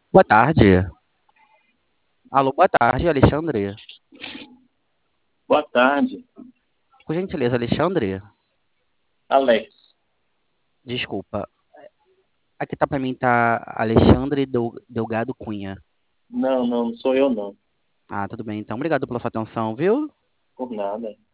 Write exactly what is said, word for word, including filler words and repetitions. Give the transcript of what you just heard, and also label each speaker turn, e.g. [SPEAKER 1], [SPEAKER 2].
[SPEAKER 1] Boa tarde. Alô, boa tarde, Alexandre.
[SPEAKER 2] Boa tarde,
[SPEAKER 1] Por gentileza, Alexandre.
[SPEAKER 2] Alex.
[SPEAKER 1] Desculpa. Aqui tá pra mim, tá Alexandre Del- Delgado Cunha.
[SPEAKER 2] Não, não, não sou eu não.
[SPEAKER 1] Ah, tudo bem, então. Obrigado pela sua atenção, viu?
[SPEAKER 2] Por nada.